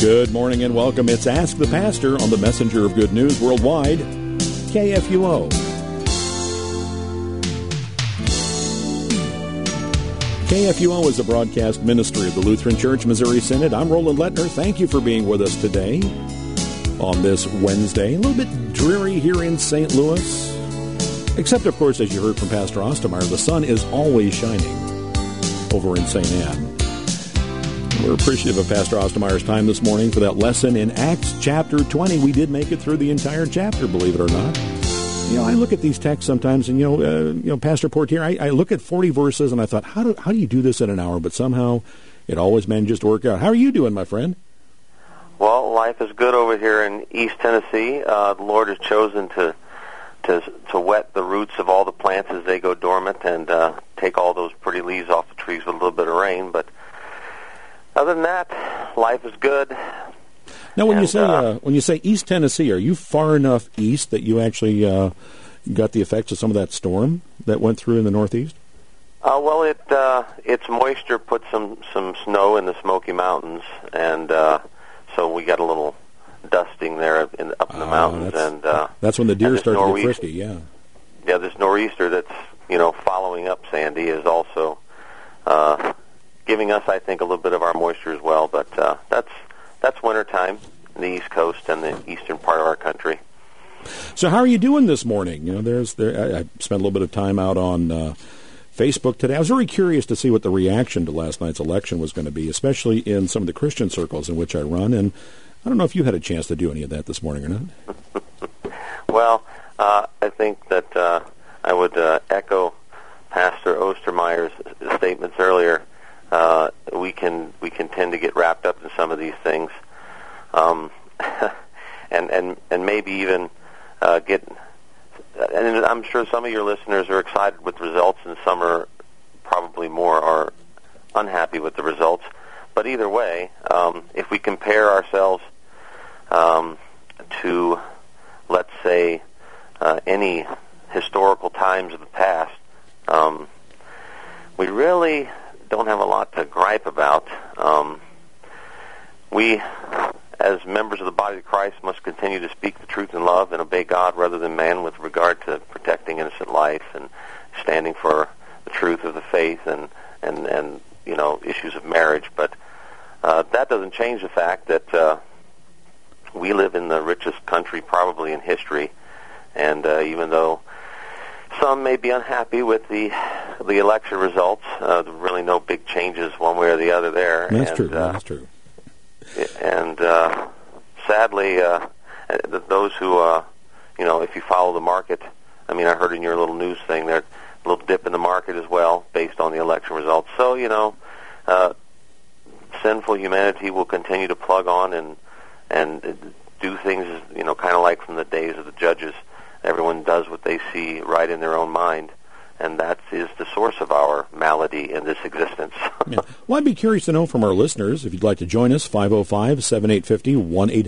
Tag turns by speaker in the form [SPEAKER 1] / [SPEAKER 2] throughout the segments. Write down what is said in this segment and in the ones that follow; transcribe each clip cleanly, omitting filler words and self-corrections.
[SPEAKER 1] Good morning and welcome. It's Ask the Pastor on the Messenger of Good News Worldwide, KFUO. KFUO is a broadcast ministry of the Lutheran Church Missouri Synod. I'm Roland Lettner. Thank you for being with us today on this Wednesday. A little bit dreary here in St. Louis, except, of course, as you heard from Pastor Ostermeyer, the sun is always shining over in St. Anne. We're appreciative of Pastor Ostermeyer's time this morning for that lesson in Acts chapter 20. We did make it through the entire chapter, believe it or not. You know, I look at these texts sometimes, and Pastor Portier, I look at 40 verses, and I thought, how do you do this in an hour? But somehow it always manages to work out. How are you doing, my friend?
[SPEAKER 2] Well, life is good over here in East Tennessee. The Lord has chosen to wet the roots of all the plants as they go dormant and take all those pretty leaves off the trees with a little bit of rain, but other than that, life is good.
[SPEAKER 1] Now, when you say East Tennessee, are you far enough east that you actually got the effects of some of that storm that went through in the Northeast?
[SPEAKER 2] Well, its moisture put some snow in the Smoky Mountains, and so we got a little dusting there up in the mountains, and
[SPEAKER 1] that's when the deer start to get frisky. Yeah,
[SPEAKER 2] this nor'easter that's following up Sandy is also giving us, I think, a little bit of our moisture as well, but that's wintertime in the East Coast and the eastern part of our country.
[SPEAKER 1] So how are you doing this morning? I spent a little bit of time out on Facebook today. I was very curious to see what the reaction to last night's election was going to be, especially in some of the Christian circles in which I run, and I don't know if you had a chance to do any of that this morning or not.
[SPEAKER 2] Well, I think that I would echo Pastor Ostermeyer's statements earlier. We can tend to get wrapped up in some of these things, and maybe even get. And I'm sure some of your listeners are excited with results, and some are probably more are unhappy with the results. But either way, if we compare ourselves to, let's say, any historical times of the past, we really don't have a lot to gripe about. We, as members of the body of Christ, must continue to speak the truth in love and obey God rather than man with regard to protecting innocent life and standing for the truth of the faith and issues of marriage. But that doesn't change the fact that we live in the richest country probably in history, and even though some may be unhappy with the election results, really no big changes one way or the other there.
[SPEAKER 1] That's true. That's true.
[SPEAKER 2] And sadly, those who, if you follow the market, I heard in your little news thing there, a little dip in the market as well based on the election results. So, sinful humanity will continue to plug on and do things, kind of like from the days of the judges. Everyone does what they see right in their own mind, and that is the source of our malady in this existence.
[SPEAKER 1] Yeah. Well, I'd be curious to know from our listeners, if you'd like to join us, 505-7850,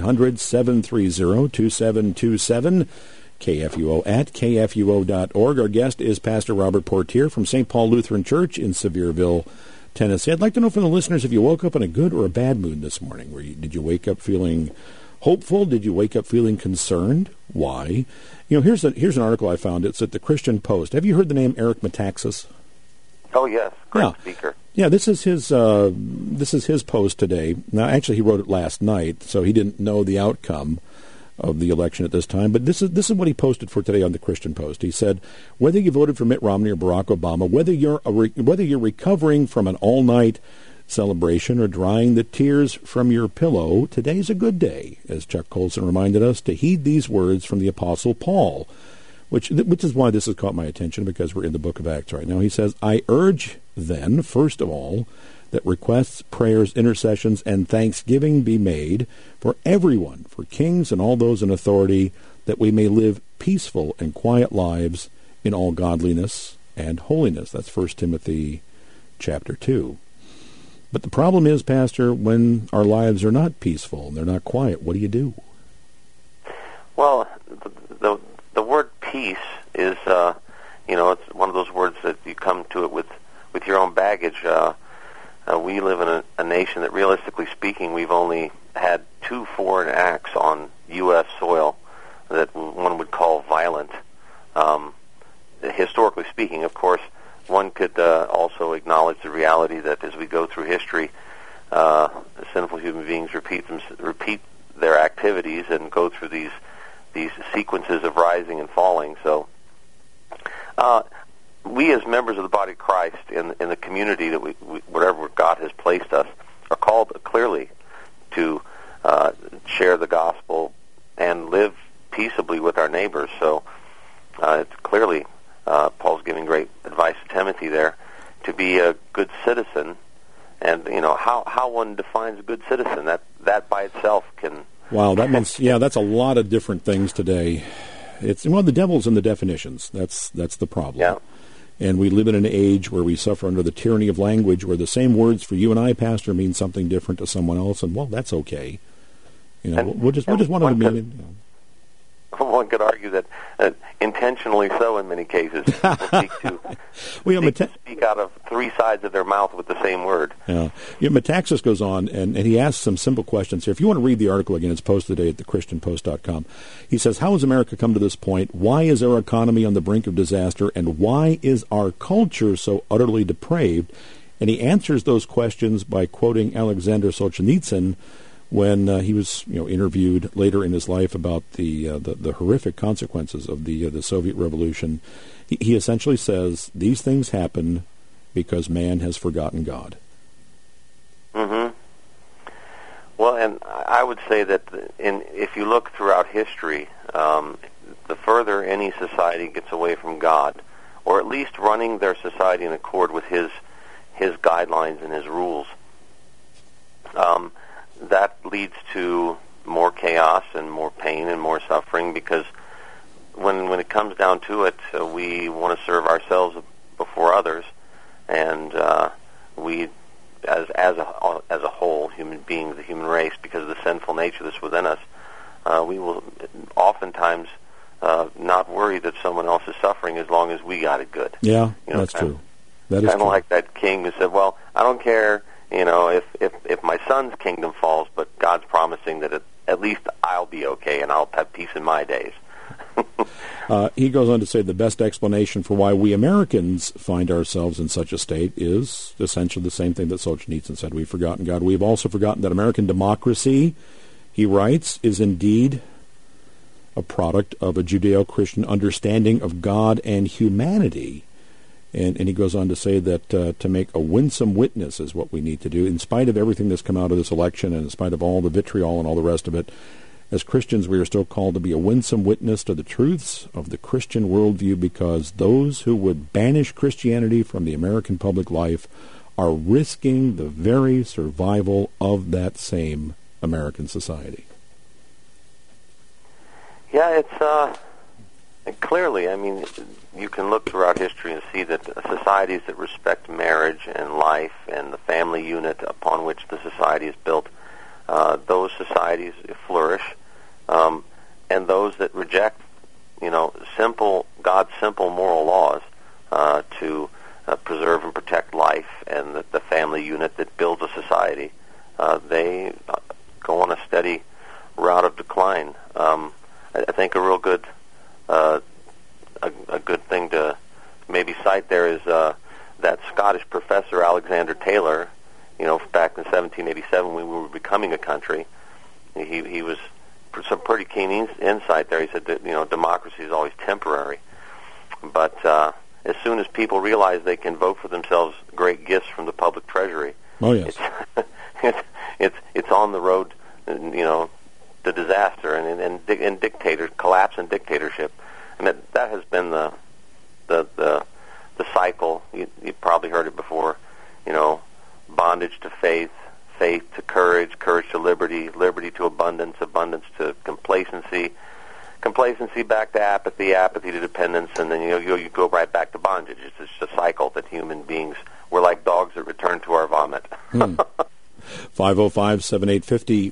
[SPEAKER 1] 1-800-730-2727, KFUO at KFUO.org. Our guest is Pastor Robert Portier from St. Paul Lutheran Church in Sevierville, Tennessee. I'd like to know from the listeners if you woke up in a good or a bad mood this morning. Did you wake up feeling hopeful? Did you wake up feeling concerned? Why? Here's an article I found. It's at the Christian Post. Have you heard the name Eric Metaxas?
[SPEAKER 2] Oh yes, great speaker.
[SPEAKER 1] Yeah, this is his post today. Now, actually, he wrote it last night, so he didn't know the outcome of the election at this time. But this is what he posted for today on the Christian Post. He said, "Whether you voted for Mitt Romney or Barack Obama, whether you're recovering from an all-night celebration or drying the tears from your pillow, today's a good day," as Chuck Colson reminded us, to heed these words from the Apostle Paul, which is why this has caught my attention, because we're in the book of Acts right now. He says, "I urge then, first of all, that requests, prayers, intercessions, and thanksgiving be made for everyone, for kings and all those in authority, that we may live peaceful and quiet lives in all godliness and holiness." That's 1 Timothy chapter 2. But the problem is, Pastor, when our lives are not peaceful and they're not quiet, what do you do?
[SPEAKER 2] Well, the word peace is, it's one of those words that you come to it with your own baggage. We live in a nation that, realistically speaking, we've only had 2 foreign acts on U.S. soil that one would call violent. Historically speaking, of course, one could also acknowledge the reality that as we go through history, sinful human beings repeat their activities and go through these sequences of rising and falling. So we as members of the body of Christ in the community that we wherever God has placed us are called clearly to share the gospel and live peaceably with our neighbors. So it's clearly Paul's giving great advice to Timothy there to be a good citizen. And how one defines a good citizen, that by itself can.
[SPEAKER 1] Wow, that means that's a lot of different things today. The devil's in the definitions. That's the problem.
[SPEAKER 2] Yeah.
[SPEAKER 1] And we live in an age where we suffer under the tyranny of language, where the same words for you and I, Pastor, mean something different to someone else, and that's okay. We'll just want to mean.
[SPEAKER 2] One could argue that intentionally so in many cases. People speak out of 3 sides of their mouth with the same word.
[SPEAKER 1] Yeah. Metaxas goes on, and he asks some simple questions here. If you want to read the article again, it's posted today at thechristianpost.com. He says, how has America come to this point? Why is our economy on the brink of disaster? And why is our culture so utterly depraved? And he answers those questions by quoting Alexander Solzhenitsyn, when he was interviewed later in his life about the horrific consequences of the Soviet Revolution. He essentially says these things happen because man has forgotten God.
[SPEAKER 2] Mm-hmm. Well, and I would say that if you look throughout history, the further any society gets away from God, or at least running their society in accord with His guidelines and His rules, that leads to more chaos and more pain and more suffering, because when it comes down to it, we want to serve ourselves before others, and we, as a whole, human beings, the human race, because of the sinful nature that's within us, we will oftentimes not worry that someone else is suffering as long as we got it good.
[SPEAKER 1] Yeah, that's true. That is
[SPEAKER 2] kind of like that king who said, "Well, I don't care." If my son's kingdom falls, but God's promising that at least I'll be okay and I'll have peace in my days.
[SPEAKER 1] He goes on to say the best explanation for why we Americans find ourselves in such a state is essentially the same thing that Solzhenitsyn said. We've forgotten God. We've also forgotten that American democracy, he writes, is indeed a product of a Judeo-Christian understanding of God and humanity. And he goes on to say that to make a winsome witness is what we need to do. In spite of everything that's come out of this election and in spite of all the vitriol and all the rest of it, as Christians we are still called to be a winsome witness to the truths of the Christian worldview, because those who would banish Christianity from the American public life are risking the very survival of that same American society.
[SPEAKER 2] Yeah, it's clearly, I mean, you can look throughout history and see that societies that respect marriage and life and the family unit upon which the society is built, those societies flourish, and those that reject, God's simple moral laws to preserve and protect life and the family unit that builds a society, they go on a steady route of decline. I think a real good a good thing to maybe cite there is that Scottish professor Alexander Taylor. Back in 1787, when we were becoming a country, he was some pretty keen insight there. He said that democracy is always temporary, but as soon as people realize they can vote for themselves great gifts from the public treasury,
[SPEAKER 1] oh yes,
[SPEAKER 2] it's on the road, to disaster and collapse and dictatorship. And that has been the cycle. You probably heard it before. Bondage to faith, faith to courage, courage to liberty, liberty to abundance, abundance to complacency, complacency back to apathy, apathy to dependence, and then you go right back to bondage. It's just a cycle that human beings, we're like dogs that return to our vomit.
[SPEAKER 1] 505-7850,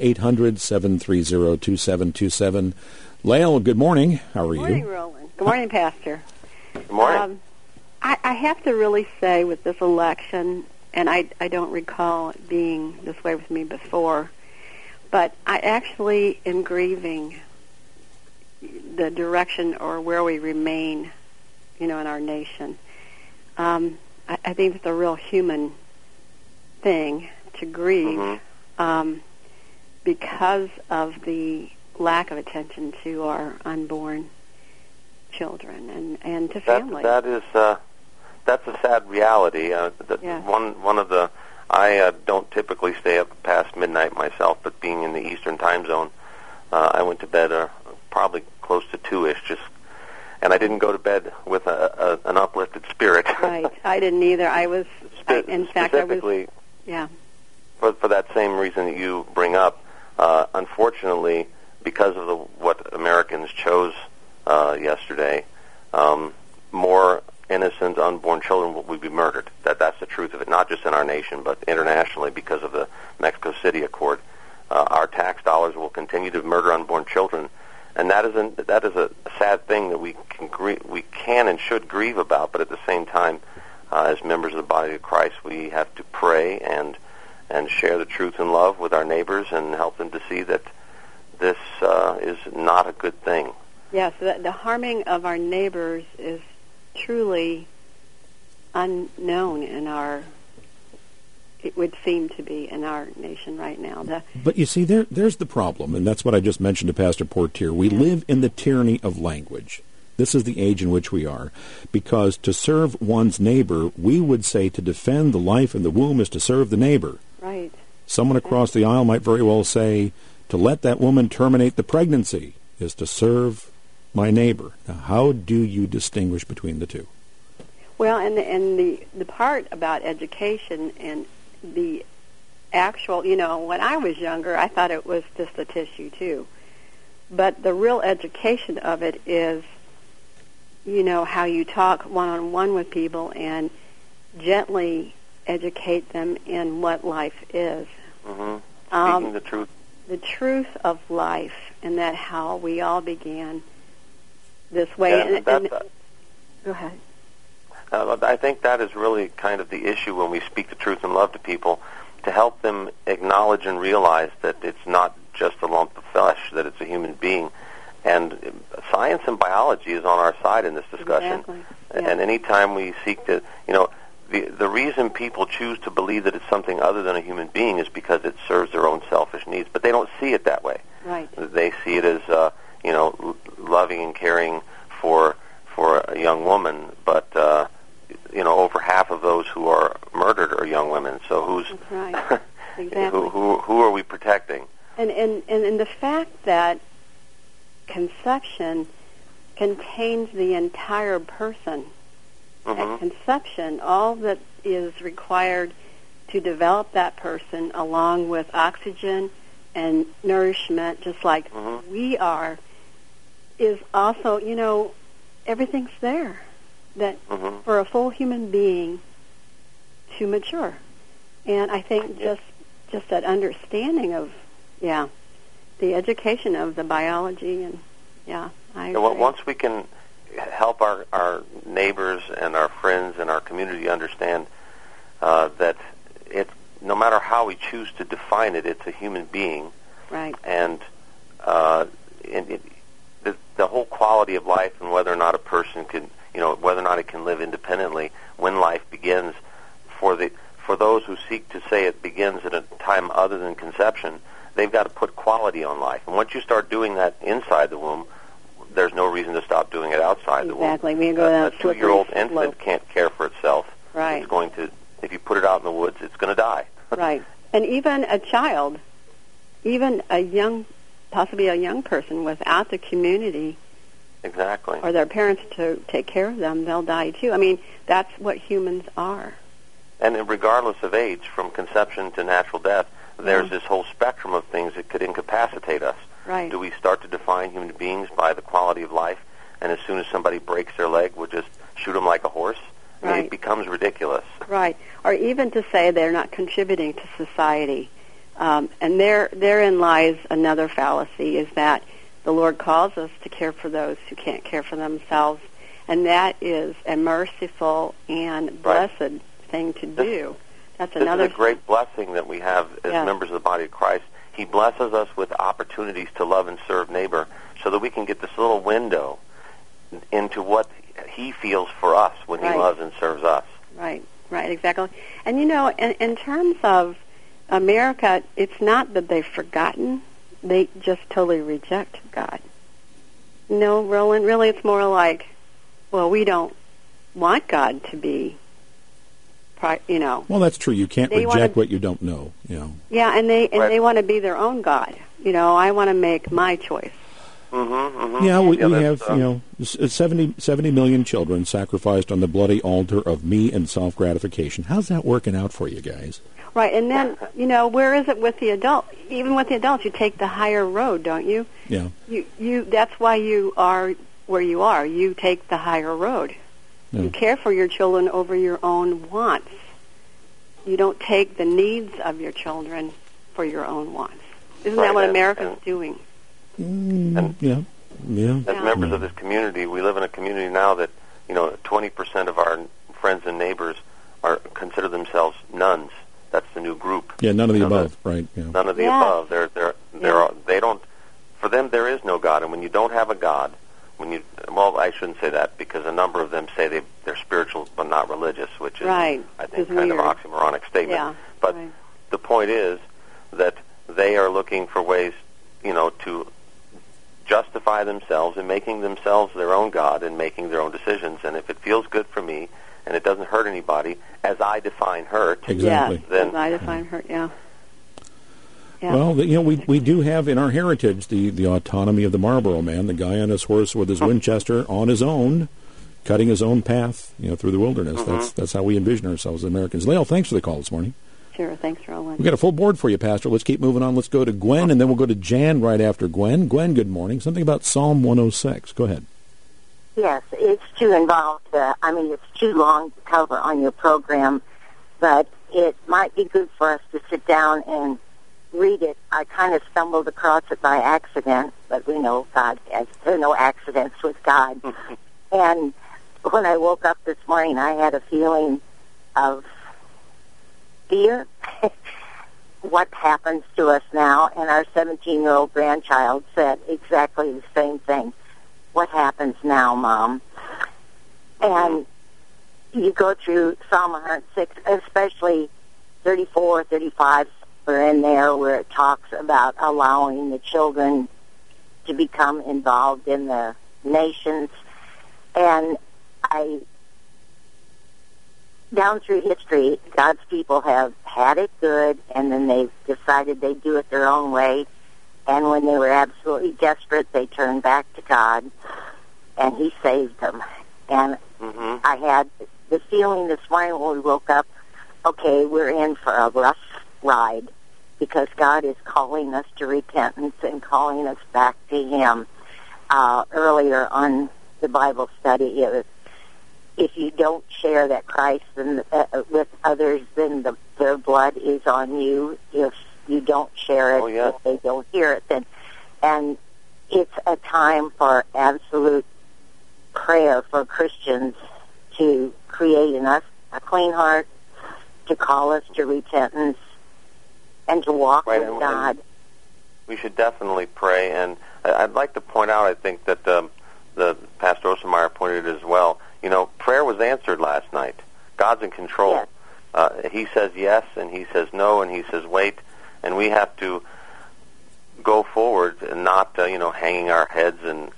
[SPEAKER 1] 1-800-730-2727. Lael, good morning. How are you?
[SPEAKER 3] Good morning, Roland. Good morning, Pastor.
[SPEAKER 2] Good morning.
[SPEAKER 3] I have to really say with this election, and I don't recall it being this way with me before, But I actually, in grieving the direction or where we remain, in our nation, I think it's a real human thing to grieve because of the lack of attention to our unborn children and to families.
[SPEAKER 2] That's a sad reality. One of the I don't typically stay up past midnight myself, but being in the Eastern time zone, I went to bed probably close to 2-ish, and I didn't go to bed with an uplifted spirit.
[SPEAKER 3] Right, I didn't either. I was,
[SPEAKER 2] specifically, for that same reason that you bring up. Unfortunately, because of what Americans chose yesterday, more innocent unborn children will be murdered. That's the truth of it, not just in our nation, but internationally because of the Mexico City Accord. Our tax dollars will continue to murder unborn children, and that is a sad thing that we can and should grieve about. But at the same time, as members of the body of Christ, we have to pray and share the truth and love with our neighbors and help them to see that this is not a good thing.
[SPEAKER 3] Yes, the harming of our neighbors is truly unknown it would seem to be in our nation right now.
[SPEAKER 1] But you see, there's the problem, and that's what I just mentioned to Pastor Portier. We live in the tyranny of language. This is the age in which we are. Because to serve one's neighbor, we would say to defend the life in the womb is to serve the neighbor.
[SPEAKER 3] Right.
[SPEAKER 1] Someone across the aisle might very well say, to let that woman terminate the pregnancy is to serve my neighbor. Now, how do you distinguish between the two?
[SPEAKER 3] Well, and the part about education and the actual, when I was younger, I thought it was just a tissue too. But the real education of it is, how you talk one-on-one with people and gently educate them in what life is.
[SPEAKER 2] Speaking the truth.
[SPEAKER 3] The truth of life, and that how we all began this way. Go ahead.
[SPEAKER 2] I think that is really kind of the issue when we speak the truth and love to people, to help them acknowledge and realize that it's not just a lump of flesh, that it's a human being. And science and biology is on our side in this discussion.
[SPEAKER 3] Exactly. Yeah.
[SPEAKER 2] And anytime we seek to, the reason people choose to believe that it's something other than a human being is because it serves their own selfish needs. But they don't see it that way.
[SPEAKER 3] Right.
[SPEAKER 2] They see it as, loving and caring for a young woman. But, over half of those who are murdered are young women. So
[SPEAKER 3] That's right. Exactly.
[SPEAKER 2] who are we protecting?
[SPEAKER 3] And the fact that conception contains the entire person. At conception, all that is required to develop that person, along with oxygen and nourishment, just like we are, is also, everything's there that for a full human being to mature. And I think just that understanding of, the education of the biology, and I agree.
[SPEAKER 2] Once we can help our neighbors and our friends and our community understand that no matter how we choose to define it, it's a human being.
[SPEAKER 3] Right.
[SPEAKER 2] And the whole quality of life and whether or not a person can, whether or not it can live independently when life begins, for those who seek to say it begins at a time other than conception, they've got to put quality on life. And once you start doing that inside the womb, there's no reason to stop doing it outside the womb.
[SPEAKER 3] Exactly. We go down
[SPEAKER 2] a 2-year-old infant can't care for itself.
[SPEAKER 3] Right.
[SPEAKER 2] It's going to, if you put it out in the woods, it's going to die.
[SPEAKER 3] Right. And even a child, even possibly a young person without the community,
[SPEAKER 2] exactly,
[SPEAKER 3] or their parents to take care of them, they'll die too. I mean, that's what humans are.
[SPEAKER 2] And regardless of age, from conception to natural death, there's this whole spectrum of things that could incapacitate us.
[SPEAKER 3] Right.
[SPEAKER 2] Do we start to define human beings by the quality of life, and as soon as somebody breaks their leg, we'll just shoot them like a horse? I mean, it becomes ridiculous.
[SPEAKER 3] Right. Or even to say they're not contributing to society. And therein lies another fallacy, is that the Lord calls us to care for those who can't care for themselves, and that is a merciful and blessed thing to do. That's another.
[SPEAKER 2] This is a great blessing that we have as members of the body of Christ. He blesses us with opportunities to love and serve neighbor so that we can get this little window into what he feels for us when he loves and serves us.
[SPEAKER 3] Right, exactly. And, in terms of America, it's not that they've forgotten. They just totally reject God. No, Roland, really it's more like, well, we don't want God to be,
[SPEAKER 1] Well, that's true. You can't reject what you don't know,
[SPEAKER 3] Yeah, and they want to be their own God. I want to make my choice.
[SPEAKER 1] Yeah, we have, 70 million children sacrificed on the bloody altar of me and self-gratification. How's that working out for you guys?
[SPEAKER 3] Right, and then, where is it with the adult? Even with the adults, you take the higher road, don't you?
[SPEAKER 1] Yeah.
[SPEAKER 3] You that's why you are where you are. You take the higher road. Yeah. You care for your children over your own wants. You don't take the needs of your children for your own wants. Isn't that what America's doing?
[SPEAKER 1] Yeah.
[SPEAKER 2] As members of this community, we live in a community now that 20% of our friends and neighbors consider themselves nuns. That's the new group.
[SPEAKER 1] Yeah, none of the above, right? Yeah.
[SPEAKER 2] None of the above. They don't. For them, there is no God, and when you don't have a God, I shouldn't say that because a number of them say they're spiritual but not religious, which is I think kind of an oxymoronic statement.
[SPEAKER 3] Yeah.
[SPEAKER 2] But the point is that they are looking for ways, to justify themselves and making themselves their own God and making their own decisions. And if it feels good for me and it doesn't hurt anybody, as I define hurt,
[SPEAKER 1] exactly.
[SPEAKER 3] Then as I define hurt, yeah.
[SPEAKER 1] Well, we do have in our heritage the autonomy of the Marlboro man, the guy on his horse with his Winchester on his own, cutting his own path, through the wilderness. That's how we envision ourselves as Americans. Lael, thanks for the call this morning.
[SPEAKER 3] Sure, thanks, Roland.
[SPEAKER 1] We've got a full board for you, Pastor. Let's keep moving on. Let's go to Gwen, and then we'll go to Jan right after Gwen. Gwen, good morning. Something about Psalm 106. Go ahead.
[SPEAKER 4] Yes, it's too involved. It's too long to cover on your program, but it might be good for us to sit down and read it. I kind of stumbled across it by accident, but we know there are no accidents with God. And when I woke up this morning, I had a feeling of fear. What happens to us now? And our 17-year-old grandchild said exactly the same thing. What happens now, Mom? And you go through Psalm 106, especially 34, 35 are in there where it talks about allowing the children to become involved in the nations. And down through history, God's people have had it good, and then they've decided they'd do it their own way. And when they were absolutely desperate, they turned back to God, and He saved them. And I had the feeling this morning when we woke up, okay, we're in for a rough ride because God is calling us to repentance and calling us back to Him. Earlier on the Bible study, it was, if you don't share that Christ with others, then their blood is on you. If you don't share it, if they don't hear it, then, and it's a time for absolute prayer for Christians to create in us a clean heart, to call us to repentance, and to walk with God.
[SPEAKER 2] We should definitely pray, and I'd like to point out, I think that the Pastor Ostermeyer pointed it as well. Prayer was answered last night. God's in control. Yes. He says yes, and He says no, and He says wait, and we have to go forward and not, hanging our heads. And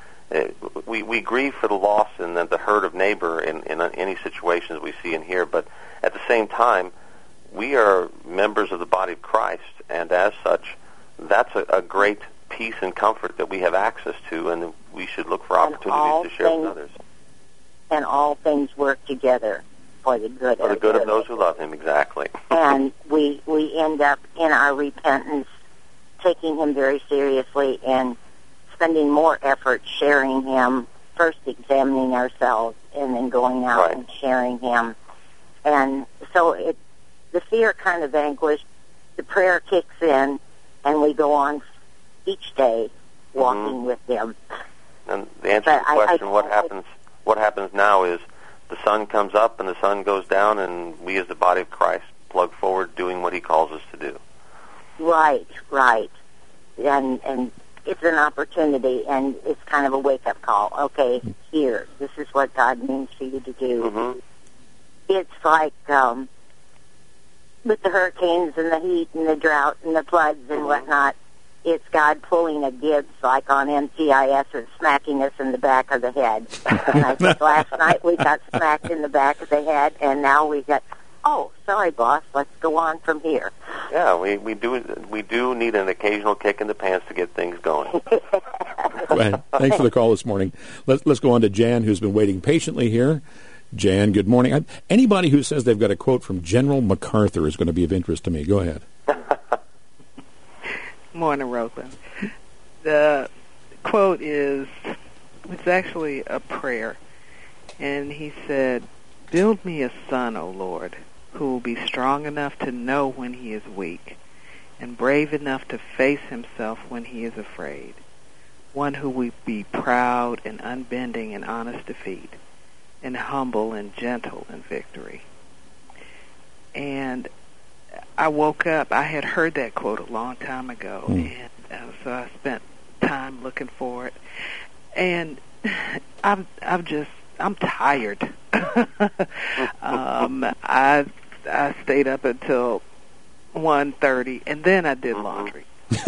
[SPEAKER 2] we grieve for the loss and the hurt of neighbor in any situations we see and hear, but at the same time, we are members of the body of Christ, and as such, that's a great peace and comfort that we have access to, and we should look for opportunities to share with others.
[SPEAKER 4] And all things work together for the good
[SPEAKER 2] of those who love Him, exactly.
[SPEAKER 4] And we end up in our repentance taking Him very seriously and spending more effort sharing Him, first examining ourselves and then going out and sharing Him. And so the fear kind of vanquished, the prayer kicks in, and we go on each day walking with Him.
[SPEAKER 2] And the answer to the question, what happens now, is the sun comes up and the sun goes down, and we as the body of Christ plug forward doing what He calls us to do.
[SPEAKER 4] Right. and it's an opportunity, and it's kind of a wake-up call. Okay, here, this is what God means for you to do.
[SPEAKER 2] Mm-hmm.
[SPEAKER 4] It's like with the hurricanes and the heat and the drought and the floods and whatnot, it's God pulling a Gibbs like on NCIS and smacking us in the back of the head. And I think last night we got smacked in the back of the head, and now we got, oh, sorry, boss, let's go on from here.
[SPEAKER 2] Yeah, we do need an occasional kick in the pants to get things going.
[SPEAKER 1] Right. Thanks for the call this morning. Let's go on to Jan, who's been waiting patiently here. Jan, good morning. Anybody who says they've got a quote from General MacArthur is going to be of interest to me. Go ahead.
[SPEAKER 5] Morning, Roland. The quote is, it's actually a prayer, and he said, "Build me a son, O Lord, who will be strong enough to know when he is weak, and brave enough to face himself when he is afraid, one who will be proud and unbending in honest defeat, and humble and gentle in victory." And I woke up, I had heard that quote a long time ago, and so I spent time looking for it. And I'm tired. I stayed up until 1:30, and then I did laundry.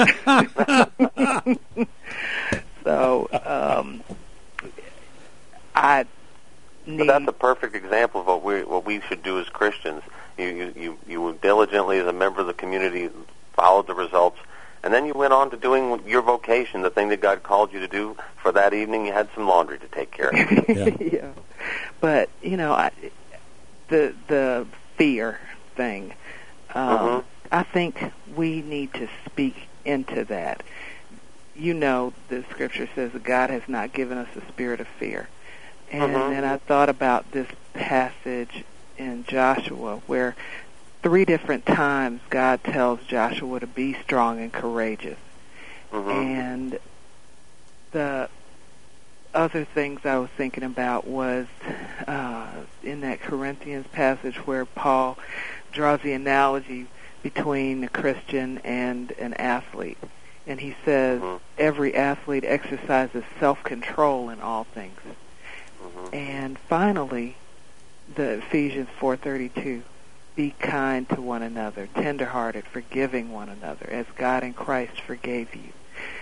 [SPEAKER 5] So I need.
[SPEAKER 2] But that's a perfect example of what we should do as Christians. You diligently, as a member of the community, followed the results, and then you went on to doing your vocation, the thing that God called you to do for that evening. You had some laundry to take care of.
[SPEAKER 5] Yeah. But the fear thing, I think we need to speak into that. The Scripture says that God has not given us a spirit of fear, and then I thought about this passage in Joshua where 3 different times God tells Joshua to be strong and courageous. And the other things I was thinking about was in that Corinthians passage where Paul draws the analogy between a Christian and an athlete. And he says every athlete exercises self-control in all things. And finally, the Ephesians 4:32, be kind to one another, tender-hearted, forgiving one another, as God in Christ forgave you.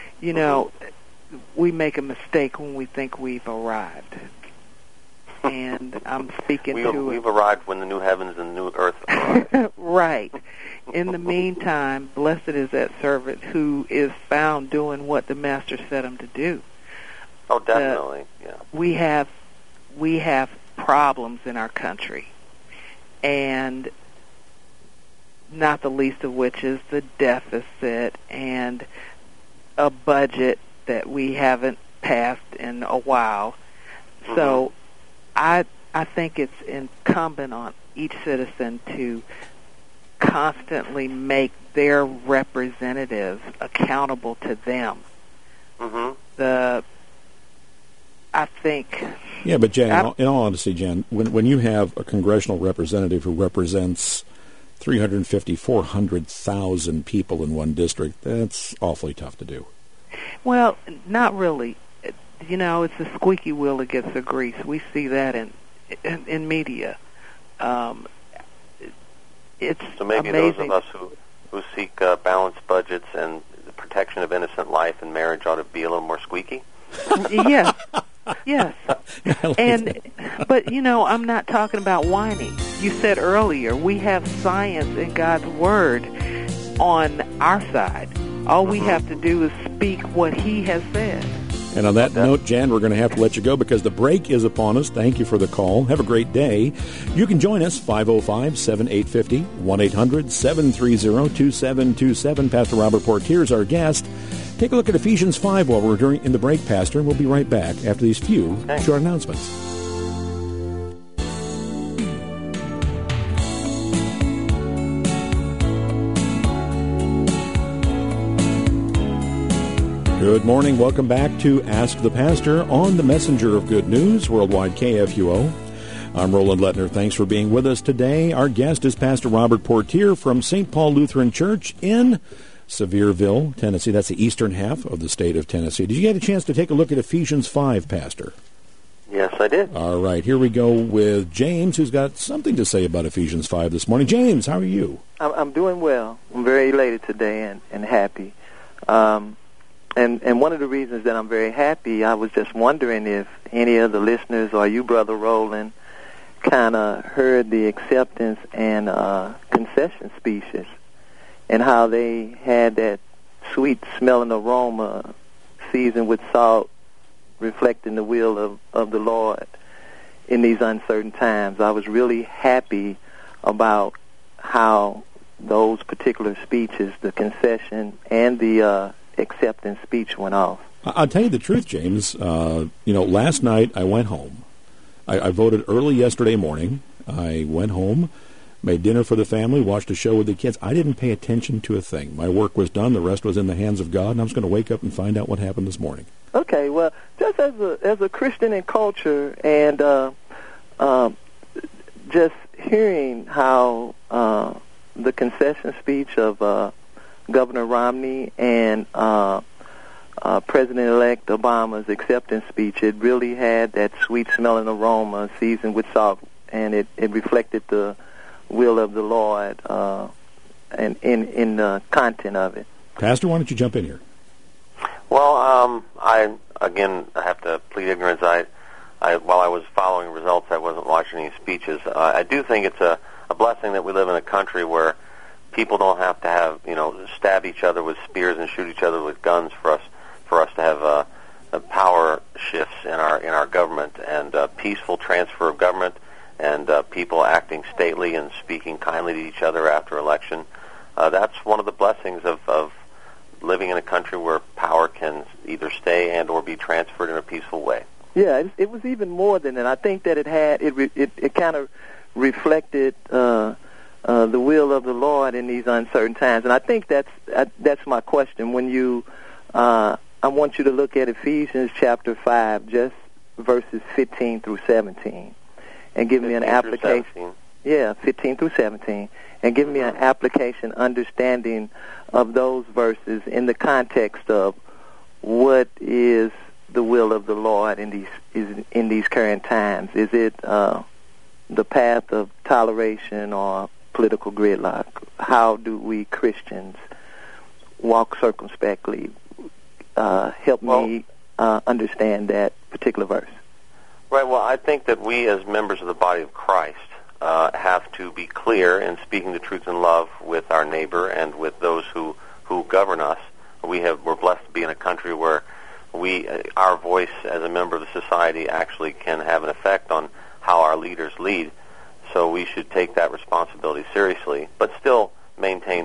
[SPEAKER 5] We make a mistake when we think we've arrived. And I'm speaking
[SPEAKER 2] we've arrived when the new heavens and the new earth arrive.
[SPEAKER 5] Right. In the meantime, blessed is that servant who is found doing what the Master said him to do.
[SPEAKER 2] Oh, definitely, yeah.
[SPEAKER 5] We have problems in our country, and not the least of which is the deficit and a budget that we haven't passed in a while. So I think it's incumbent on each citizen to constantly make their representatives accountable to them. I think.
[SPEAKER 1] Yeah, but Jan, in all honesty, Jan, when you have a congressional representative who represents 350,000, 400,000 people in one district, that's awfully tough to do.
[SPEAKER 5] Well, not really. It's the squeaky wheel that gets the grease. We see that in media. It's
[SPEAKER 2] so maybe
[SPEAKER 5] amazing.
[SPEAKER 2] Those of us who seek balanced budgets and the protection of innocent life and marriage ought to be a little more squeaky.
[SPEAKER 5] Yes. But I'm not talking about whining. You said earlier we have science and God's Word on our side. All we have to do is speak what He has said.
[SPEAKER 1] And on that note, Jan, we're going to have to let you go because the break is upon us. Thank you for the call. Have a great day. You can join us, 505-7850, 1-800-730-2727. Pastor Robert Portier is our guest. Take a look at Ephesians 5 while we're in the break, Pastor, and we'll be right back after these few short announcements. Good morning. Welcome back to Ask the Pastor on the Messenger of Good News, Worldwide KFUO. I'm Roland Lettner. Thanks for being with us today. Our guest is Pastor Robert Portier from St. Paul Lutheran Church in Sevierville, Tennessee. That's the eastern half of the state of Tennessee. Did you get a chance to take a look at Ephesians 5, Pastor?
[SPEAKER 2] Yes, I did.
[SPEAKER 1] All right, here we go with James, who's got something to say about Ephesians 5 this morning. James, how are you?
[SPEAKER 6] I'm doing well. I'm very elated today and happy. And one of the reasons that I'm very happy, I was just wondering if any of the listeners or you, Brother Roland, kind of heard the acceptance and concession speeches and how they had that sweet smelling aroma seasoned with salt, reflecting the will of the Lord in these uncertain times. I was really happy about how those particular speeches, the concession and the acceptance speech, went off.
[SPEAKER 1] I'll tell you the truth, James. Last night I went home. I voted early yesterday morning. I went home, made dinner for the family, watched a show with the kids. I didn't pay attention to a thing. My work was done. The rest was in the hands of God, and I was going to wake up and find out what happened this morning.
[SPEAKER 6] Okay, well, just as a Christian in culture and just hearing how the concession speech of Governor Romney and President-elect Obama's acceptance speech, it really had that sweet-smelling aroma seasoned with salt, and it reflected the will of the Lord and in the content of it.
[SPEAKER 1] Pastor, why don't you jump in here?
[SPEAKER 2] Well, I have to plead ignorance. While I was following results, I wasn't watching any speeches. I do think it's a blessing that we live in a country where people don't have to stab each other with spears and shoot each other with guns for us to have power shifts in our government and peaceful transfer of government and people acting stately and speaking kindly to each other after election. That's one of the blessings of living in a country where power can either stay and or be transferred in a peaceful way.
[SPEAKER 6] Yeah, it was even more than that. I think that it kind of reflected the will of the Lord in these uncertain times, and I think that's my question. When you, I want you to look at Ephesians chapter 5, just verses 15 through 17, and give me an application. 15 through 17, and give me an application understanding of those verses in the context of what is the will of the Lord in these current times. Is it the path of toleration or political gridlock? How do we Christians walk circumspectly? Help me understand that particular verse.
[SPEAKER 2] Right. Well, I think that we as members of the body of Christ have to be clear in speaking the truth in love with our neighbor and with those who govern us. We're blessed to be in a country where our voice as a member of the society actually can have an effect on how our leaders lead. So we should take that responsibility seriously, but still maintain,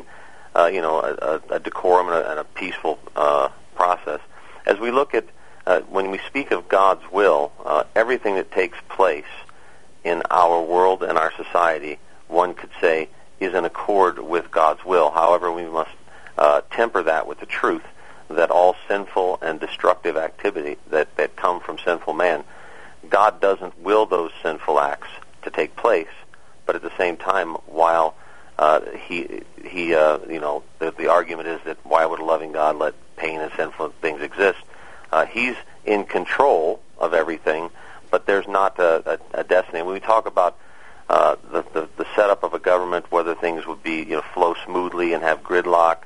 [SPEAKER 2] a decorum and a peaceful process. As we look at when we speak of God's will, everything that takes place in our world and our society, one could say, is in accord with God's will. However, we must temper that with the truth that all sinful and destructive activity that come from sinful man, God doesn't will those sinful acts to take place, but at the same time, while the argument is that why would a loving God let pain and sinful things exist? He's in control of everything, but there's not a destiny. When we talk about the setup of a government, whether things would be flow smoothly and have gridlock,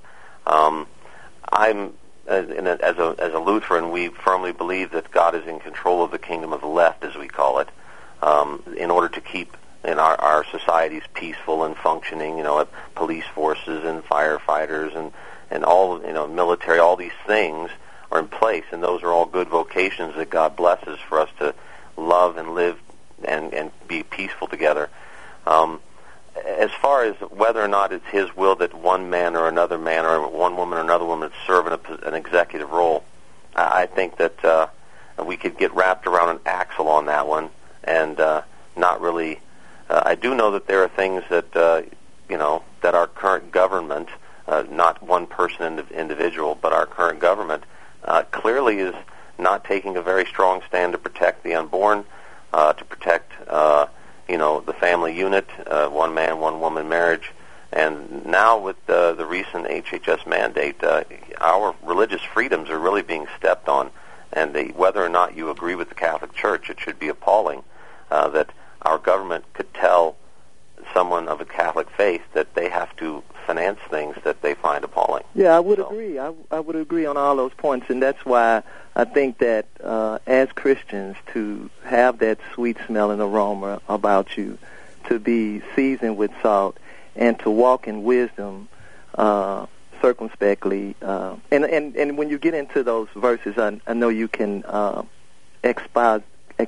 [SPEAKER 2] as a Lutheran, we firmly believe that God is in control of the kingdom of the left, as we call it, in order to keep our societies peaceful and functioning. Police forces and firefighters and all military, all these things are in place, and those are all good vocations that God blesses for us to love and live and be peaceful together. As far as whether or not it's His will that one man or another man or one woman or another woman serve in an executive role, I think that we could get wrapped around an axle on that one and not really. I do know that there are things that that our current government, not one person individual, but our current government clearly is not taking a very strong stand to protect the unborn, to protect the family unit, one man, one woman marriage, And now with the recent HHS mandate, our religious freedoms are really being stepped on. And whether or not you agree with the Catholic Church, it should be appalling that our government could tell someone of a Catholic faith that they have to finance things that they find appalling.
[SPEAKER 6] Yeah, I would agree. I would agree on all those points, and that's why I think that as Christians, to have that sweet smelling aroma about you, to be seasoned with salt, and to walk in wisdom circumspectly. And when you get into those verses, I know you can expositize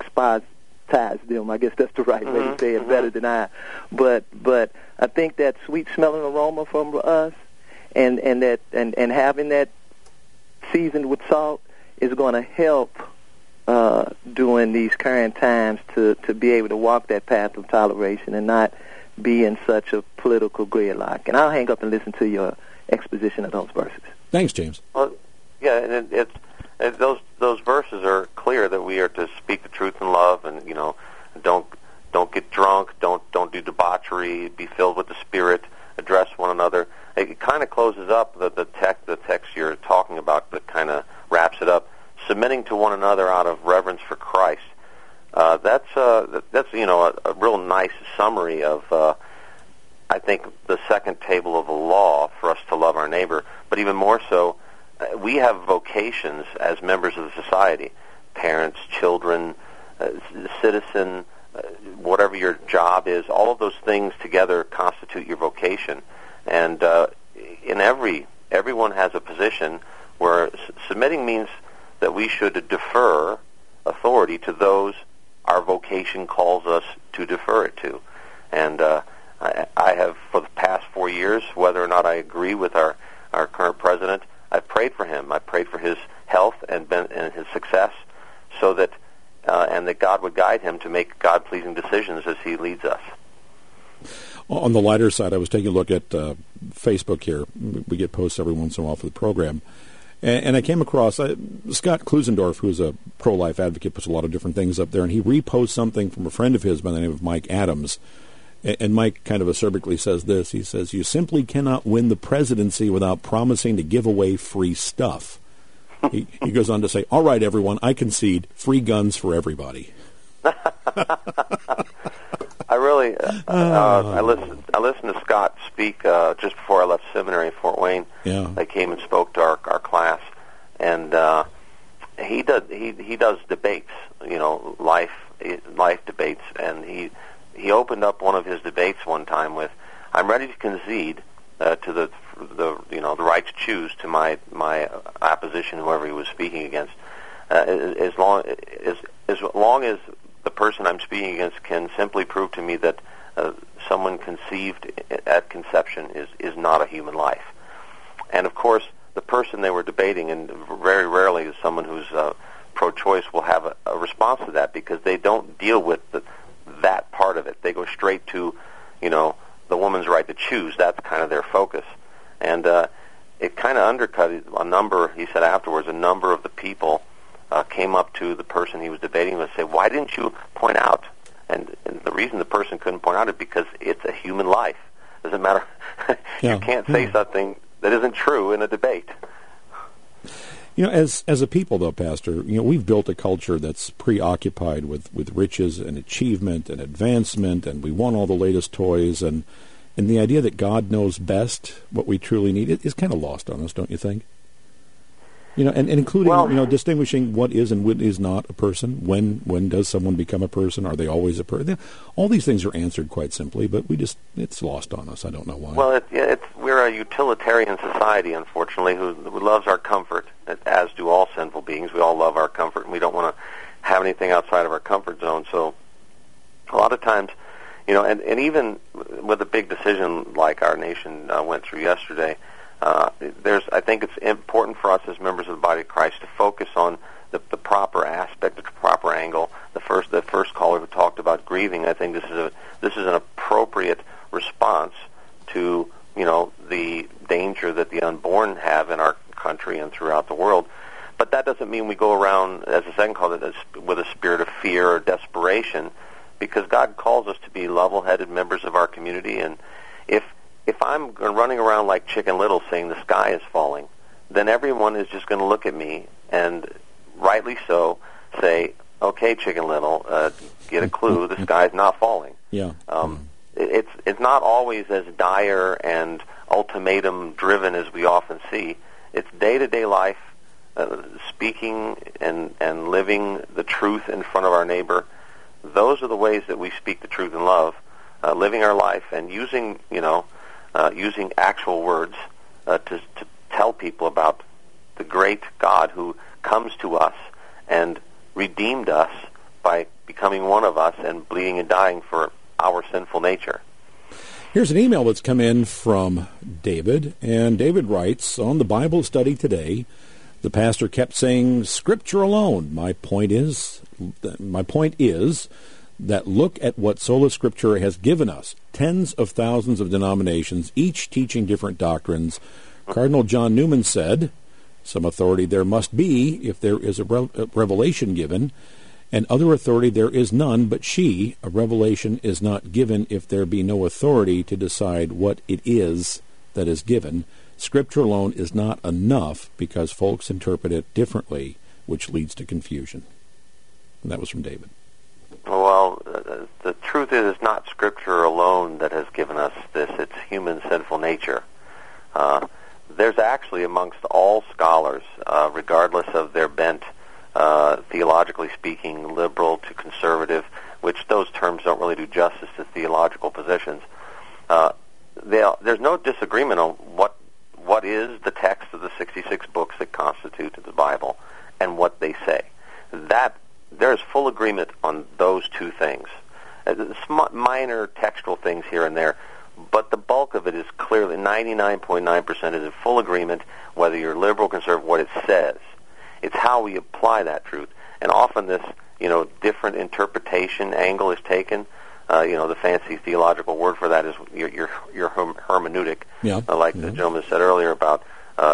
[SPEAKER 6] them. I guess that's the right way to say it better than I. But I think that sweet smelling aroma from us and having that seasoned with salt is going to help during these current times to be able to walk that path of toleration and not be in such a political gridlock. And I'll hang up and listen to your exposition of those verses.
[SPEAKER 1] Thanks, James.
[SPEAKER 2] Well, yeah, and those verses are clear that we are to speak the truth in love, and don't get drunk, don't do debauchery, be filled with the Spirit, address one another. It kind of closes up the text you're talking about, but kind of wraps it up. Submitting to one another out of reverence for Christ. That's a real nice summary of I think the second table of the law for us to love our neighbor. But even more so, we have vocations as members of the society: parents, children, citizen, whatever your job is. All of those things together constitute your vocation. And everyone has a position where submitting means that we should defer authority to those our vocation calls us to defer it to. And I have, for the past 4 years, whether or not I agree with our current president, I've prayed for him. I prayed for his health and his success, so that and that God would guide him to make God-pleasing decisions as he leads us.
[SPEAKER 1] On the lighter side, I was taking a look at Facebook here. We get posts every once in a while for the program. And I came across Scott Klusendorf, who's a pro-life advocate, puts a lot of different things up there, and he reposts something from a friend of his by the name of Mike Adams. And Mike kind of acerbically says this. He says, "You simply cannot win the presidency without promising to give away free stuff." He goes on to say, "All right, everyone, I concede, free guns for everybody."
[SPEAKER 2] I really, I listened to Scott speak just before I left seminary in Fort Wayne.
[SPEAKER 1] Yeah.
[SPEAKER 2] I came and spoke to our class, and he does debates, life debates, and he opened up one of his debates one time with, "I'm ready to concede to the right to choose to my opposition, whoever he was speaking against, as long as the person I'm speaking against can simply prove to me that someone conceived at conception is not a human life." And of course, the person they were debating, and very rarely is someone who's pro-choice, will have a response to that, because they don't deal with that part of it. They go straight to, the woman's right to choose. That's kind of their focus. And it kind of undercut a number, he said afterwards, a number of the people came up to the person he was debating with and said, "Why didn't you point out?" And the reason the person couldn't point out is because it's a human life. Doesn't matter. You can't say something that isn't true in a debate.
[SPEAKER 1] As a people, though, Pastor, we've built a culture that's preoccupied with riches and achievement and advancement, and we want all the latest toys, and the idea that God knows best what we truly need is kind of lost on us, don't you think? And including, distinguishing what is and what is not a person. When does someone become a person? Are they always a person? All these things are answered quite simply, but it's lost on us. I don't know why.
[SPEAKER 2] Well, we're a utilitarian society, unfortunately, who loves our comfort, as do all sinful beings. We all love our comfort, and we don't want to have anything outside of our comfort zone. So a lot of times, and even with a big decision like our nation went through yesterday, I think it's important for us as members of the body of Christ to focus on the proper aspect, the proper angle. The first caller who talked about grieving, I think this is an appropriate response to the danger that the unborn have in our country and throughout the world. But that doesn't mean we go around, as the second caller, with a spirit of fear or desperation, because God calls us to be level-headed members of our community, and if if I'm running around like Chicken Little saying the sky is falling, then everyone is just going to look at me and, rightly so, say, okay, Chicken Little, get a clue, the sky's not falling.
[SPEAKER 1] Yeah.
[SPEAKER 2] It's not always as dire and ultimatum-driven as we often see. It's day-to-day life, speaking and living the truth in front of our neighbor. Those are the ways that we speak the truth in love, living our life and using actual words to tell people about the great God who comes to us and redeemed us by becoming one of us and bleeding and dying for our sinful nature.
[SPEAKER 1] Here's an email that's come in from David, and David writes, on the Bible study today, the pastor kept saying, Scripture alone. My point is that look at what Sola Scriptura has given us. Tens of thousands of denominations, each teaching different doctrines. Cardinal John Newman said, some authority there must be if there is a revelation given, and other authority there is none but she. A revelation is not given if there be no authority to decide what it is that is given. Scripture alone is not enough because folks interpret it differently, which leads to confusion. And that was from David.
[SPEAKER 2] Well, the truth is it's not Scripture alone that has given us this. It's human sinful nature. There's actually amongst all scholars, regardless of their bent, theologically speaking, liberal to conservative, which those terms don't really do justice to theological positions, there's no disagreement on what is the text of the 66 books that constitute the Bible and what they say. That there's full agreement on those two things. Minor textual things here and there, but the bulk of it is clearly 99.9% is in full agreement, whether you're liberal, conservative, what it says. It's how we apply that truth. And often this, different interpretation angle is taken. The fancy theological word for that is your hermeneutic, like the gentleman said earlier about,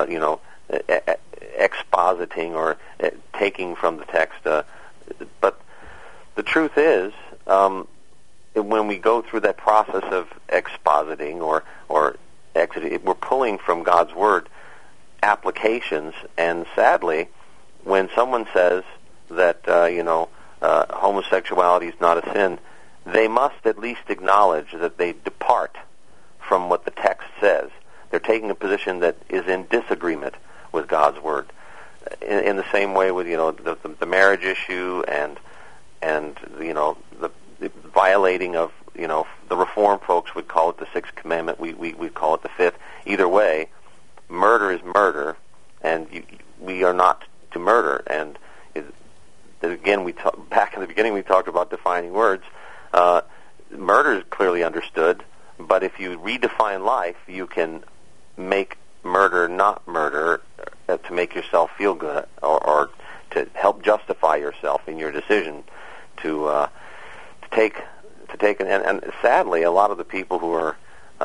[SPEAKER 2] expositing or taking from the text. But the truth is, when we go through that process of expositing or exiting, we're pulling from God's Word applications, and sadly, when someone says that, homosexuality is not a sin, they must at least acknowledge that they depart from what the text says. They're taking a position that is in disagreement with God's Word. In the same way with, the marriage issue and the violating of, the Reformed folks would call it the Sixth Commandment. We'd call it the Fifth. Either way, murder is murder, and we are not to murder. And again, back in the beginning, we talked about defining words. Murder is clearly understood, but if you redefine life, you can make murder not murder to make yourself feel good or to help justify yourself in your decision to take and sadly, a lot of the people who are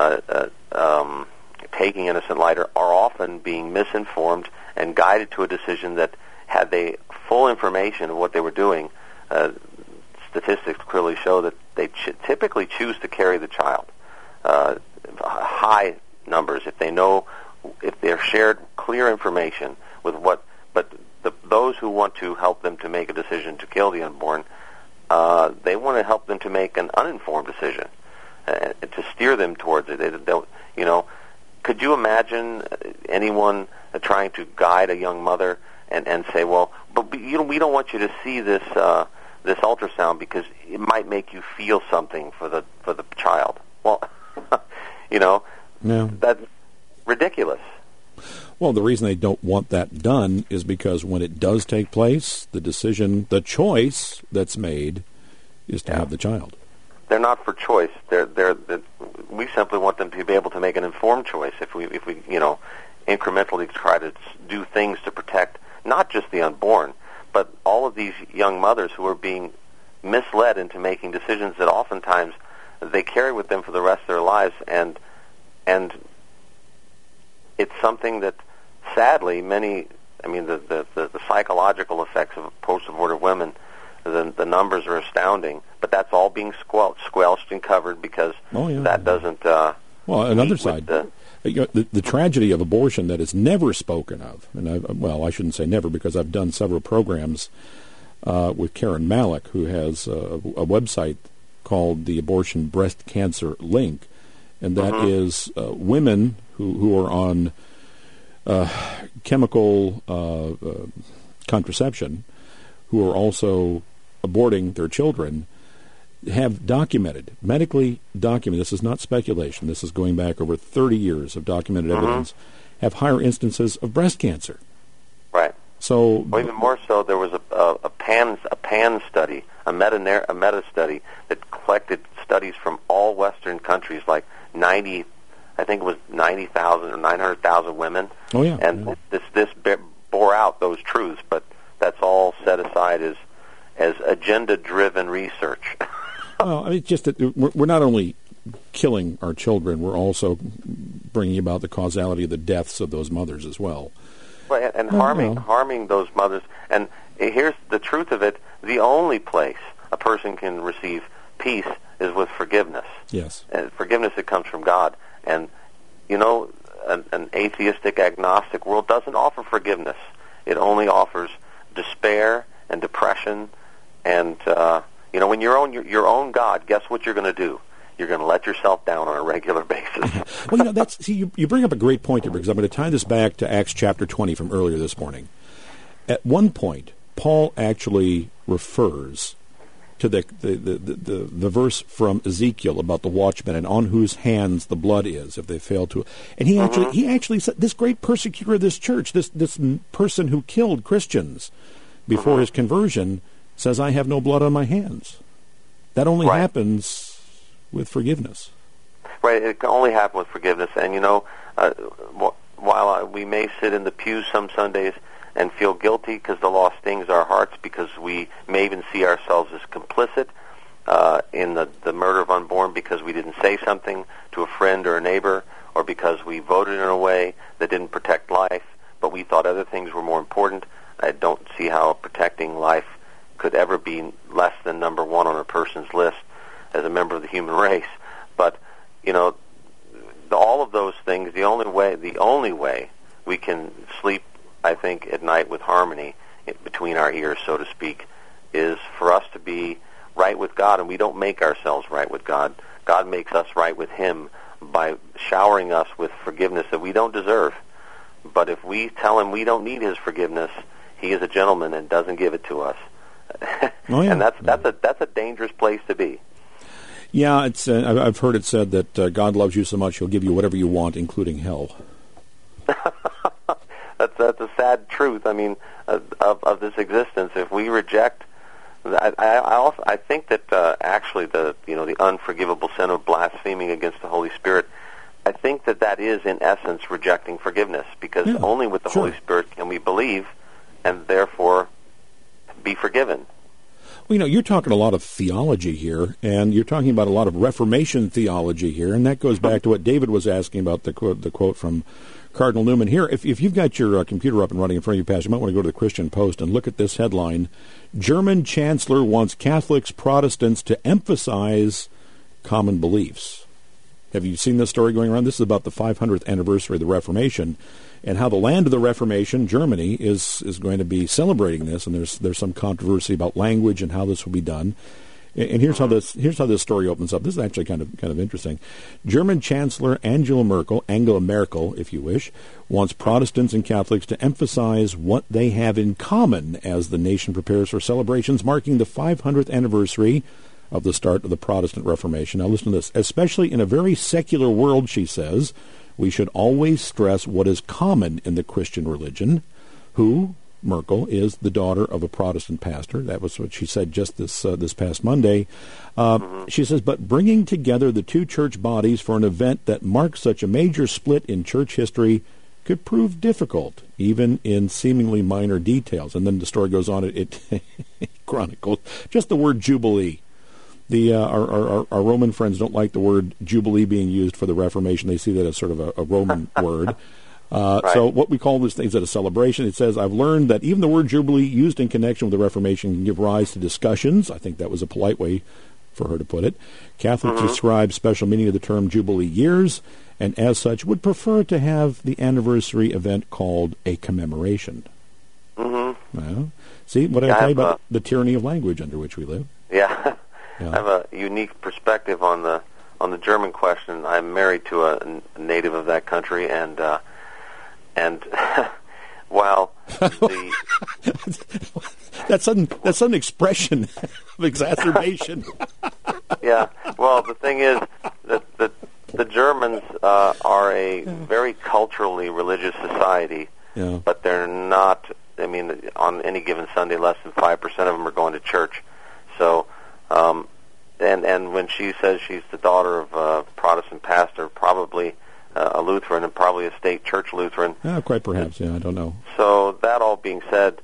[SPEAKER 2] taking innocent life are often being misinformed and guided to a decision that, had they full information of what they were doing, statistics clearly show that they typically choose to carry the child. High numbers, if they're shared clear information with those who want to help them to make a decision to kill the unborn, they want to help them to make an uninformed decision, to steer them towards it. Could you imagine anyone trying to guide a young mother and say, well, but we don't want you to see this ultrasound because it might make you feel something for the child. Well, that's ridiculous.
[SPEAKER 1] Well, the reason they don't want that done is because when it does take place, the choice that's made is to have the child.
[SPEAKER 2] They're not for choice. We simply want them to be able to make an informed choice. If we incrementally try to do things to protect not just the unborn, but all of these young mothers who are being misled into making decisions that oftentimes they carry with them for the rest of their lives, and it's something that sadly the psychological effects of post-abortive women, the numbers are astounding, but that's all being squelched and covered because that doesn't
[SPEAKER 1] Well, another side, the tragedy of abortion that is never spoken of, and I shouldn't say never because I've done several programs with Karen Malik, who has a website called the Abortion Breast Cancer Link, and that is women who are on chemical contraception, who are also aborting their children, have documented, medically documented, this is not speculation, this is going back over 30 years of documented evidence, have higher instances of breast cancer.
[SPEAKER 2] Right.
[SPEAKER 1] So,
[SPEAKER 2] well, even more so, there was a PAN study, a meta study that collected studies from all Western countries, like 90, I think it was 90,000 or 900,000 women.
[SPEAKER 1] Oh yeah.
[SPEAKER 2] And this bore out those truths, but that's all set aside as agenda-driven research.
[SPEAKER 1] Well, I mean, it's just that we're not only killing our children, we're also bringing about the causality of the deaths of those mothers as well.
[SPEAKER 2] Right, and harming those mothers. And here's the truth of it: the only place a person can receive peace is with forgiveness.
[SPEAKER 1] Yes.
[SPEAKER 2] And forgiveness that comes from God. And an atheistic, agnostic world doesn't offer forgiveness. It only offers despair and depression and. When you're your own God, guess what you're going to do? You're going to let yourself down on a regular basis.
[SPEAKER 1] Well, you bring up a great point here, because I'm going to tie this back to Acts chapter 20 from earlier this morning. At one point, Paul actually refers to the verse from Ezekiel about the watchmen and on whose hands the blood is if they fail to. And he actually said, this great persecutor of this church, this person who killed Christians before his conversion, says, I have no blood on my hands. That only happens with forgiveness.
[SPEAKER 2] Right, it can only happen with forgiveness. And, while we may sit in the pews some Sundays and feel guilty because the law stings our hearts, because we may even see ourselves as complicit in the murder of unborn because we didn't say something to a friend or a neighbor, or because we voted in a way that didn't protect life, but we thought other things were more important. I don't see how protecting life could ever be less than number one on a person's list as a member of the human race. But, all of those things, the only way we can sleep, I think, at night with harmony between our ears, so to speak, is for us to be right with God, and we don't make ourselves right with God. God makes us right with Him by showering us with forgiveness that we don't deserve. But if we tell Him we don't need His forgiveness, He is a gentleman and doesn't give it to us. And that's a dangerous place to be.
[SPEAKER 1] Yeah, it's. I've heard it said that God loves you so much He'll give you whatever you want, including hell.
[SPEAKER 2] That's a sad truth. I mean, of this existence. If we reject, I think that actually the unforgivable sin of blaspheming against the Holy Spirit, I think that is in essence rejecting forgiveness, because only with the Holy Spirit can we believe, and therefore be forgiven.
[SPEAKER 1] Well, you're talking a lot of theology here, and you're talking about a lot of Reformation theology here, and that goes back to what David was asking about, the quote from Cardinal Newman. Here, if you've got your computer up and running in front of you, Pastor, you might want to go to the Christian Post and look at this headline: German Chancellor wants Catholics, Protestants to emphasize common beliefs. Have you seen this story going around? This is about the 500th anniversary of the Reformation, and how the land of the Reformation, Germany, is going to be celebrating this. And there's some controversy about language and how this will be done. And here's how this story opens up. This is actually kind of interesting. German Chancellor Angela Merkel, if you wish, wants Protestants and Catholics to emphasize what they have in common as the nation prepares for celebrations marking the 500th anniversary of the start of the Protestant Reformation. Now listen to this. Especially in a very secular world, she says, we should always stress what is common in the Christian religion. Who, Merkel, is the daughter of a Protestant pastor. That was what she said just this past Monday. She says, but bringing together the two church bodies for an event that marks such a major split in church history could prove difficult, even in seemingly minor details. And then the story goes on. It chronicles just the word Jubilee. Our Roman friends don't like the word Jubilee being used for the Reformation. They see that as sort of a Roman word. Right. So what we call this thing is that a celebration. It says, I've learned that even the word Jubilee used in connection with the Reformation can give rise to discussions. I think that was a polite way for her to put it. Catholics ascribe special meaning to the term Jubilee years, and as such would prefer to have the anniversary event called a commemoration. Well, see, what I tell you about the tyranny of language under which we live?
[SPEAKER 2] Yeah. I have a unique perspective on the German question. I'm married to a native of that country, and while the
[SPEAKER 1] that's sudden expression of exacerbation.
[SPEAKER 2] Yeah. Well, the thing is that the Germans are a very culturally religious society, but they're not. I mean, on any given Sunday, less than 5% of them are going to church. So, and when she says she's the daughter of a Protestant pastor, probably a Lutheran, and probably a state church Lutheran.
[SPEAKER 1] Quite perhaps, I don't know.
[SPEAKER 2] So that all being said,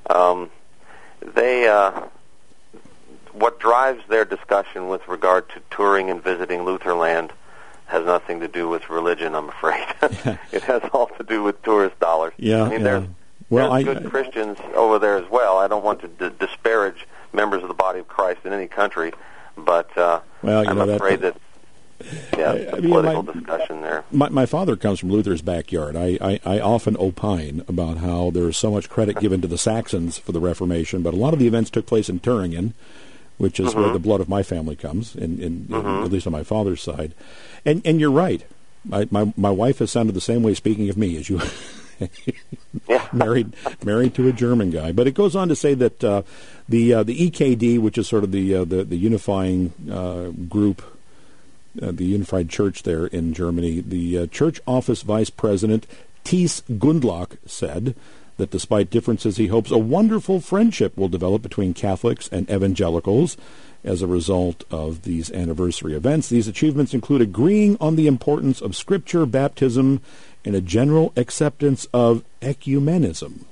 [SPEAKER 2] what drives their discussion with regard to touring and visiting Lutherland has nothing to do with religion, I'm afraid. It has all to do with tourist dollars.
[SPEAKER 1] Yeah,
[SPEAKER 2] I mean, there's good Christians over there as well. I don't want to disparage members of the body of Christ in any country, but I'm afraid that political discussion there.
[SPEAKER 1] My father comes from Luther's backyard. I often opine about how there's so much credit given to the Saxons for the Reformation, but a lot of the events took place in Thuringen, which is where the blood of my family comes, at least on my father's side. And you're right. My wife has sounded the same way speaking of me as you. married to a German guy. But it goes on to say that the EKD, which is sort of the unifying group, the unified church there in Germany, the church office vice president Thies Gundlach said that despite differences, he hopes a wonderful friendship will develop between Catholics and evangelicals as a result of these anniversary events. These achievements include agreeing on the importance of Scripture, baptism, and a general acceptance of ecumenism.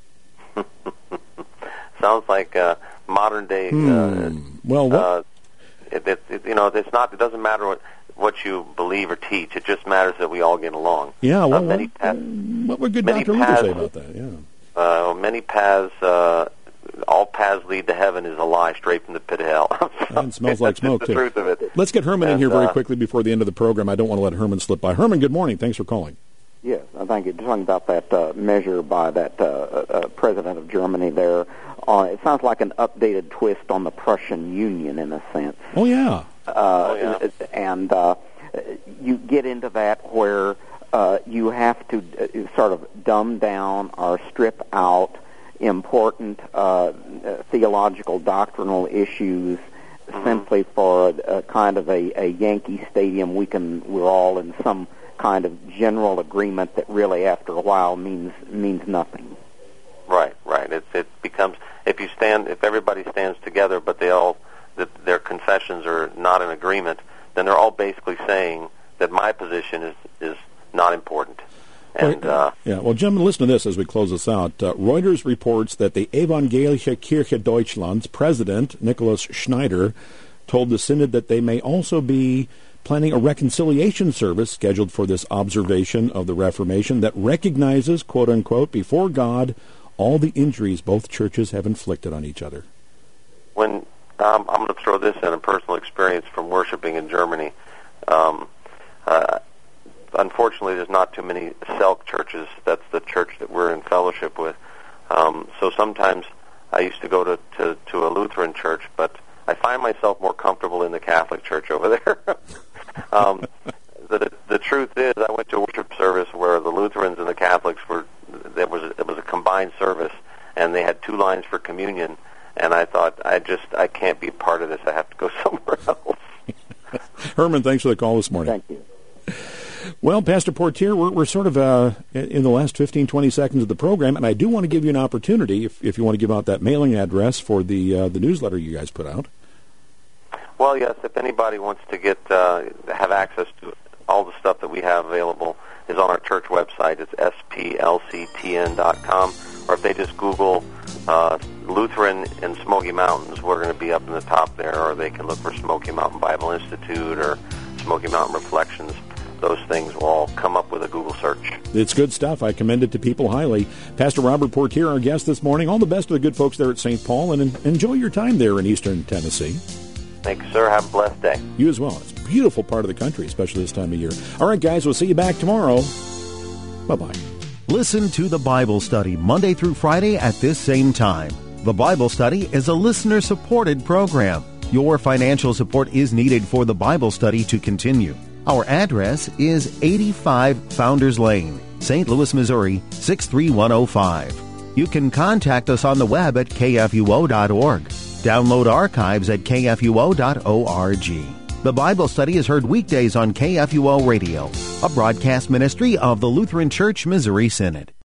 [SPEAKER 2] Sounds like modern day. It's not. It doesn't matter what you believe or teach. It just matters that we all get along.
[SPEAKER 1] Yeah. What would good Dr. Luther say about that? Yeah.
[SPEAKER 2] Many paths. All paths lead to heaven is a lie straight from the pit of hell.
[SPEAKER 1] And smells like smoke,
[SPEAKER 2] the
[SPEAKER 1] too.
[SPEAKER 2] Truth of it.
[SPEAKER 1] Let's get Herman in here very quickly before the end of the program. I don't want to let Herman slip by. Herman, good morning. Thanks for calling.
[SPEAKER 7] Yes, thank you. Talking about that measure by that president of Germany there, it sounds like an updated twist on the Prussian Union in a sense.
[SPEAKER 1] Oh, yeah.
[SPEAKER 7] And you get into that where you have to sort of dumb down or strip out important theological doctrinal issues simply for a kind of a Yankee Stadium. We're all in some kind of general agreement that really after a while means nothing.
[SPEAKER 2] Right. It becomes if everybody stands together, but their confessions are not in agreement, then they're all basically saying that my position is not important. And
[SPEAKER 1] well, gentlemen, listen to this as we close this out. Reuters reports that the Evangelische Kirche Deutschland's president, Nicholas Schneider, told the synod that they may also be planning a reconciliation service scheduled for this observation of the Reformation that recognizes, quote-unquote, before God, all the injuries both churches have inflicted on each other.
[SPEAKER 2] When I'm going to throw this in a personal experience from worshiping in Germany. Unfortunately, there's not too many Selk churches. That's the church that we're in fellowship with. So sometimes I used to go to a Lutheran church, but I find myself more comfortable in the Catholic church over there. The truth is, I went to a worship service where the Lutherans and the Catholics it was a combined service, and they had 2 lines for communion, and I thought, I can't be part of this. I have to go somewhere else.
[SPEAKER 1] Herman, thanks for the call this morning.
[SPEAKER 7] Thank you.
[SPEAKER 1] Well, Pastor Portier, we're sort of in the last 15, 20 seconds of the program, and I do want to give you an opportunity, if you want to give out that mailing address for the newsletter you guys put out.
[SPEAKER 2] Well, yes, if anybody wants to have access to all the stuff that we have available is on our church website. It's splctn.com, or if they just Google Lutheran in Smoky Mountains, we're going to be up in the top there, or they can look for Smoky Mountain Bible Institute or Smoky Mountain Reflections. Those things will all come up with a Google search.
[SPEAKER 1] It's good stuff. I commend it to people highly. Pastor Robert Portier, our guest this morning. All the best to the good folks there at St. Paul, and enjoy your time there in Eastern Tennessee.
[SPEAKER 2] Thank you, sir. Have a blessed day.
[SPEAKER 1] You as well. It's a beautiful part of the country, especially this time of year. All right, guys, we'll see you back tomorrow. Bye-bye.
[SPEAKER 8] Listen to the Bible Study Monday through Friday at this same time. The Bible Study is a listener-supported program. Your financial support is needed for the Bible Study to continue. Our address is 85 Founders Lane, St. Louis, Missouri, 63105. You can contact us on the web at kfuo.org. Download archives at kfuo.org. The Bible Study is heard weekdays on KFUO Radio, a broadcast ministry of the Lutheran Church Missouri Synod.